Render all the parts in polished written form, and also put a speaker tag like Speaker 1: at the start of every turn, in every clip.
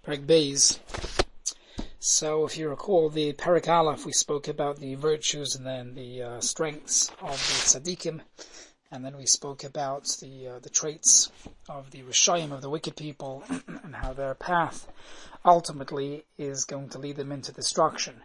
Speaker 1: Perek Beis. So if you recall the Perek Aleph, we spoke about the virtues and then the strengths of the tzaddikim, and then we spoke about the traits of the Rishayim, of the wicked people, and how their path ultimately is going to lead them into destruction.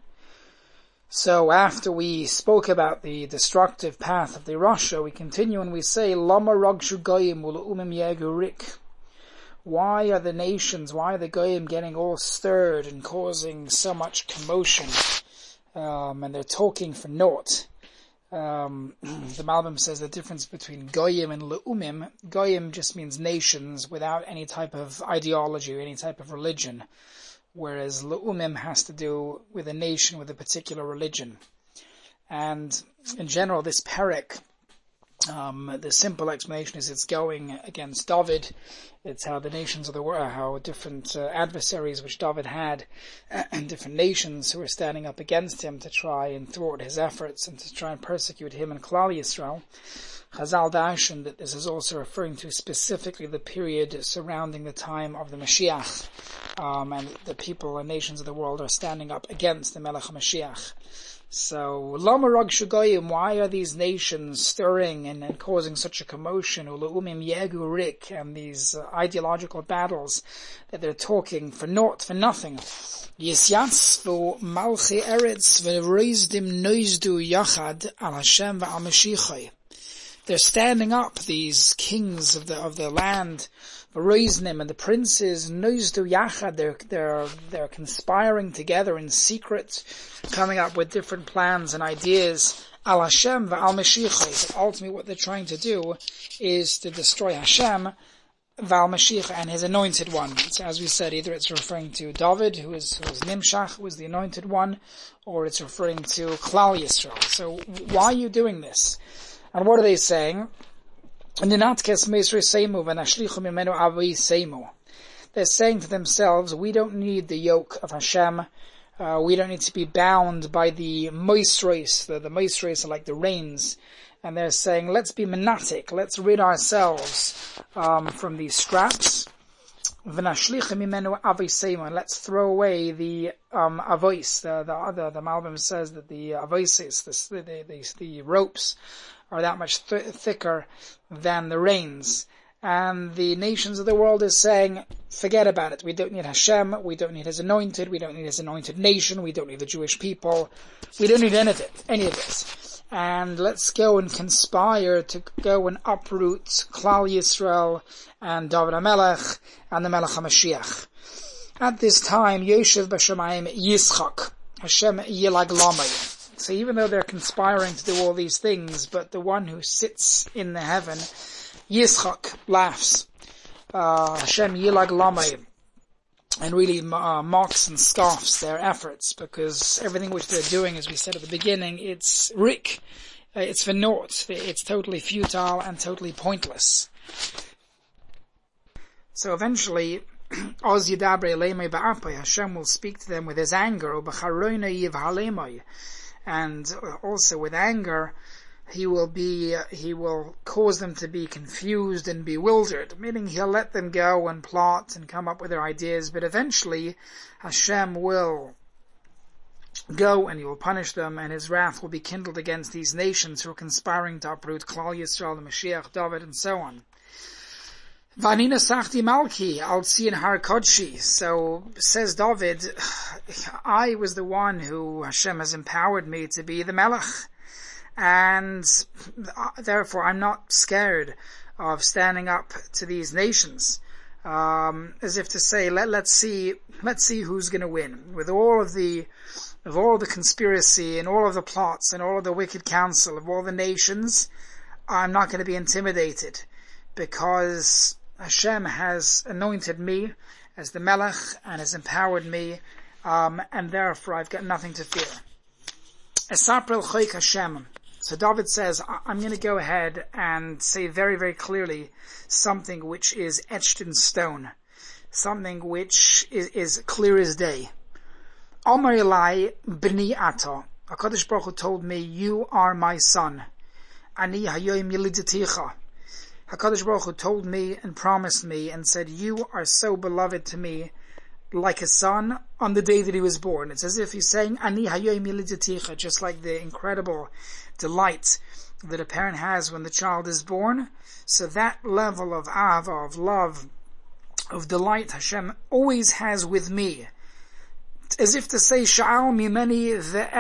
Speaker 1: So after we spoke about the destructive path of the Rasha, we continue and we say, Lama ragshu goyim ul'umim yegu rik. Why are the nations, why are the goyim getting all stirred and causing so much commotion? And they're talking for naught. The Malbim says the difference between goyim and le'umim. Goyim just means nations without any type of ideology or any type of religion, whereas le'umim has to do with a nation with a particular religion. And in general, this perek, the simple explanation is it's going against David. It's how the nations of the world, how different adversaries which David had, and different nations who were standing up against him to try and thwart his efforts and to try and persecute him and Klal Yisrael. Chazal darshan that this is also referring to specifically the period surrounding the time of the Mashiach, and the people and nations of the world are standing up against the Melech HaMashiach. So, Lama ragshu goyim, why are these nations stirring and causing such a commotion? Ulu'umim yegu rik, and these ideological battles that they're talking for naught, for nothing. Yisyatzvu malchi eretz v'reizdim noizdu yachad al Hashem v'al Mashiachai. They're standing up, these kings of the land, V'reiznim, and the princes, noizdu yachad, they're conspiring together in secret, coming up with different plans and ideas, al Hashem v'al Mashiachai. But ultimately what they're trying to do is to destroy Hashem, v'al Mashiach, and his anointed one. So as we said, either it's referring to David, who is Nimshach, who is the anointed one, or it's referring to Klal Yisrael. So why are you doing this? And what are they saying? They're saying to themselves, we don't need the yoke of Hashem. We don't need to be bound by the moisres. The moisres are like the reins. And they're saying, let's be menatic. Let's rid ourselves from these straps. And let's throw away the avois. The Malbim says that the avoises, the ropes, are that much thicker than the reins. And the nations of the world is saying, forget about it. We don't need Hashem. We don't need His anointed. We don't need His anointed nation. We don't need the Jewish people. We don't need any of this. And let's go and conspire to go and uproot Klal Yisrael and David HaMelech and the Melech HaMashiach. At this time, Yoshev B'Shamayim Yitzchak, Hashem Yilag Lamay. So even though they're conspiring to do all these things, but the one who sits in the heaven, Yitzchak, laughs. Hashem Yilag Lamay, and really mocks and scoffs their efforts, because everything which they're doing, as we said at the beginning, it's rik, it's for naught, it's totally futile and totally pointless. So eventually, Oz Yidabre Lemay Ba'apay, Hashem will speak to them with His anger, U'b'charoina Yiv Halemay. And also with anger, He will cause them to be confused and bewildered, meaning He'll let them go and plot and come up with their ideas, but eventually Hashem will go and He will punish them, and His wrath will be kindled against these nations who are conspiring to uproot Klal Yisrael, the Mashiach, David, and so on. Vanina Sachti Malki al Tzion Har Kodshi. So says David, I was the one who Hashem has empowered me to be the Melech, and therefore I'm not scared of standing up to these nations. As if to say, let's see who's going to win. With all of the conspiracy and all of the plots and all of the wicked counsel of all the nations, I'm not going to be intimidated, because Hashem has anointed me as the Melech and has empowered me, and therefore I've got nothing to fear. Esaprel Choik Hashem. So David says, I'm going to go ahead and say very, very clearly something which is etched in stone, something which is clear as day. Amar Elai B'ni Ata. HaKadosh Baruch Hu told me, you are my son. Ani hayoim yilidaticha. HaKadosh Baruch Hu told me and promised me and said, you are so beloved to me, like a son on the day that he was born. It's as if he's saying, Ani hayoim yilidaticha, just like the incredible delight that a parent has when the child is born. So that level of ahava, of love, of delight, Hashem always has with me. As if to say, Sha'al mimeni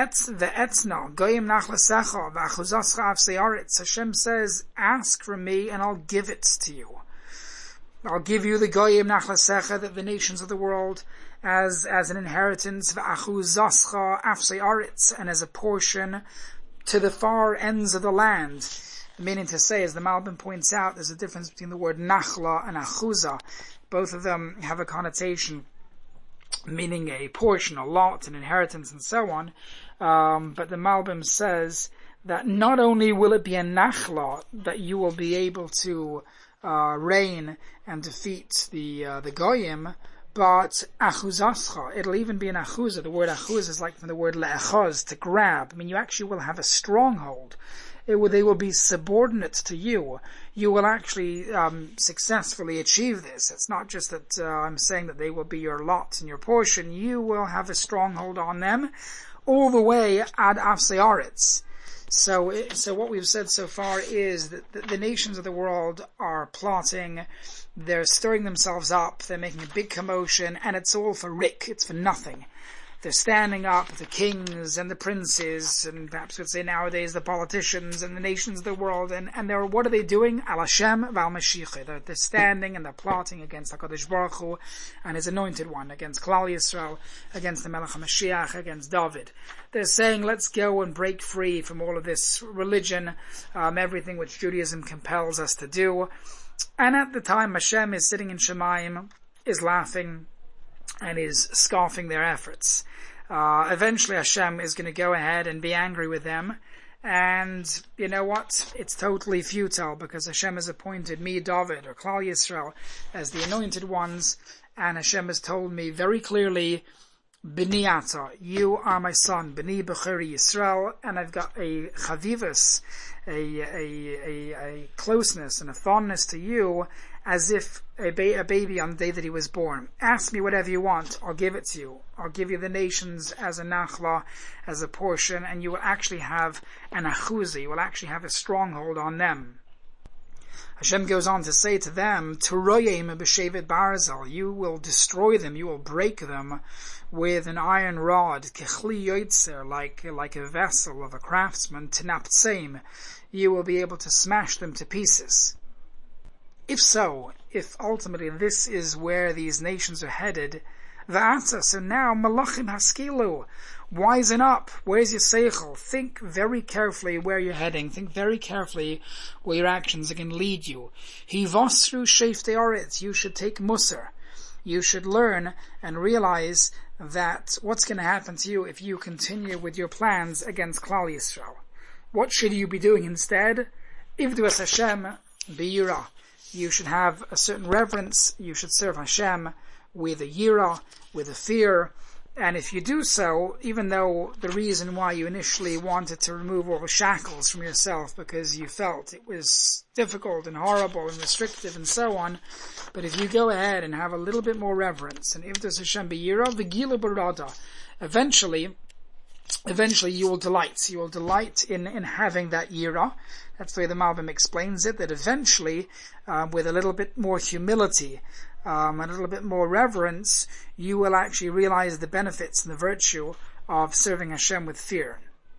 Speaker 1: ve'etzna, goyim nachlasecha, v'achuzascha avseyaretz. Hashem says, ask from me and I'll give it to you. I'll give you the goyim nachlasecha, that the nations of the world, as an inheritance, v'achuzascha avseyaretz, and as a portion to the far ends of the land. Meaning to say, as the Malbim points out, there's a difference between the word nachla and achuza. Both of them have a connotation meaning a portion, a lot, an inheritance, and so on. But the Malbim says that not only will it be a nachla, that you will be able to reign and defeat the goyim, but achuzascha, it'll even be an achuza. The word achuz is like from the word le'achaz, to grab. I mean, you actually will have a stronghold. They will be subordinate to you. You will actually successfully achieve this. It's not just that I'm saying that they will be your lot and your portion. You will have a stronghold on them all the way ad afseyaretz. So what we've said so far is that the nations of the world are plotting, they're stirring themselves up, they're making a big commotion, and it's all for Rick, it's for nothing. They're standing up, the kings and the princes, and perhaps we'd say nowadays the politicians and the nations of the world, and what are they doing? Al Hashem v'al Mashiach. They're standing and they're plotting against HaKadosh Baruch Hu and His anointed one, against Klal Yisrael, against the Melech HaMashiach, against David. They're saying, let's go and break free from all of this religion, everything which Judaism compels us to do. And at the time, Hashem is sitting in Shemayim, is laughing, and is scoffing their efforts. Eventually Hashem is going to go ahead and be angry with them, and you know what? It's totally futile, because Hashem has appointed me, David, or Klal Yisrael, as the anointed ones, and Hashem has told me very clearly, B'ni ata, you are my son, B'ni b'cheri Yisrael, and I've got a chavivus, a closeness and a fondness to you, as if a baby on the day that he was born. Ask me whatever you want, I'll give it to you. I'll give you the nations as a nachla, as a portion, and you will actually have an achuza, you will actually have a stronghold on them. Hashem goes on to say to them, Turoyim b'shevet barzal, you will destroy them, you will break them with an iron rod, kechli yoitzer, like a vessel of a craftsman, tenaptseim, you will be able to smash them to pieces. If so, if ultimately this is where these nations are headed, v'ata, so now, malachim haskilu, wisen up, where's your seichel? Think very carefully where you're heading, think very carefully where your actions are going to lead you. Hivosru sheftei aretz, you should take musar. You should learn and realize that what's going to happen to you if you continue with your plans against Klal Yisrael. What should you be doing instead? Ivdu es Hashem b'yirah. You should have a certain reverence, you should serve Hashem with a yirah, with a fear, and if you do so, even though the reason why you initially wanted to remove all the shackles from yourself because you felt it was difficult and horrible and restrictive and so on, but if you go ahead and have a little bit more reverence, and if there's Hashem b'yirah, v'gilu b'rada, eventually you will delight. You will delight in having that yirah. That's the way the Malbim explains it, that eventually, with a little bit more humility, a little bit more reverence, you will actually realize the benefits and the virtue of serving Hashem with fear.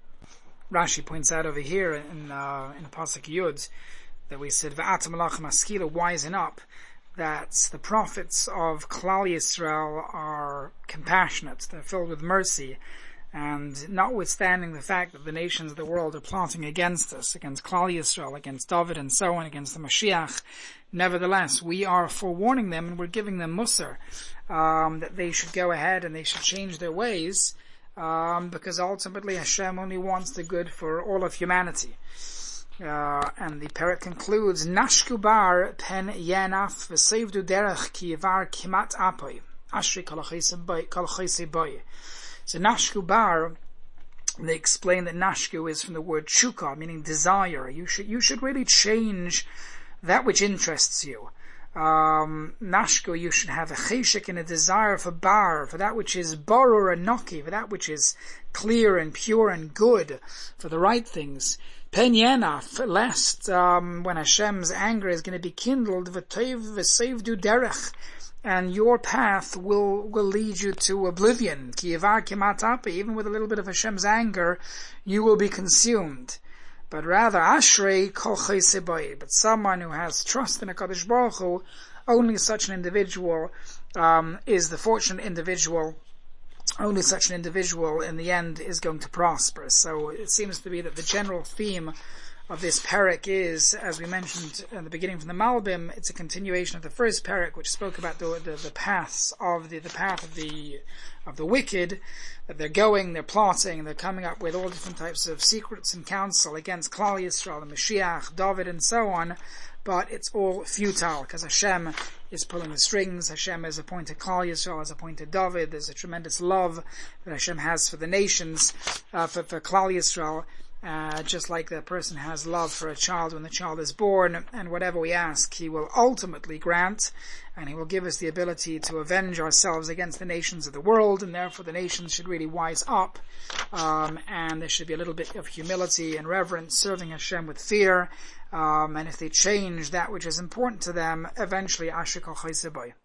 Speaker 1: Rashi points out over here in Pasuk Yud that we said, V'ata malachim haskila, wisen up, that the prophets of Klal Yisrael are compassionate, they're filled with mercy, and notwithstanding the fact that the nations of the world are plotting against us, against Klal Yisrael, against David and so on, against the Mashiach, nevertheless, we are forewarning them and we're giving them musar, that they should go ahead and they should change their ways, because ultimately Hashem only wants the good for all of humanity. And the parak concludes, Nashku bar pen yanaf v'sevdu derech ki yavar kimat apoy, ashri kolachese boy. So Nashku bar, they explain that Nashku is from the word chukah, meaning desire. You should really change that which interests you. Nashko, you should have a cheshik and a desire for bar, for that which is barur and noki, for that which is clear and pure and good, for the right things. Pen yenaf, lest when Hashem's anger is going to be kindled, v'toiv v'seivdu derech, and your path will lead you to oblivion. Ki yevar kemat apa, even with a little bit of Hashem's anger, you will be consumed. But rather, Ashrei kol chayse, but someone who has trust in HaKadosh Baruch Hu, only such an individual is the fortunate individual. Only such an individual in the end is going to prosper. So it seems to be that the general theme of this parak is, as we mentioned in the beginning from the Malbim, it's a continuation of the first parak, which spoke about the paths of the path of the wicked, that they're plotting, they're coming up with all different types of secrets and counsel against Klal Yisrael, the Mashiach, David, and so on. But it's all futile, because Hashem is pulling the strings. Hashem has appointed Klal Yisrael, has appointed David. There's a tremendous love that Hashem has for the nations, for Klal Yisrael, just like the person has love for a child when the child is born, and whatever we ask, He will ultimately grant, and He will give us the ability to avenge ourselves against the nations of the world, and therefore the nations should really wise up, and there should be a little bit of humility and reverence, serving Hashem with fear, and if they change that which is important to them, eventually Asher kol chayse bo.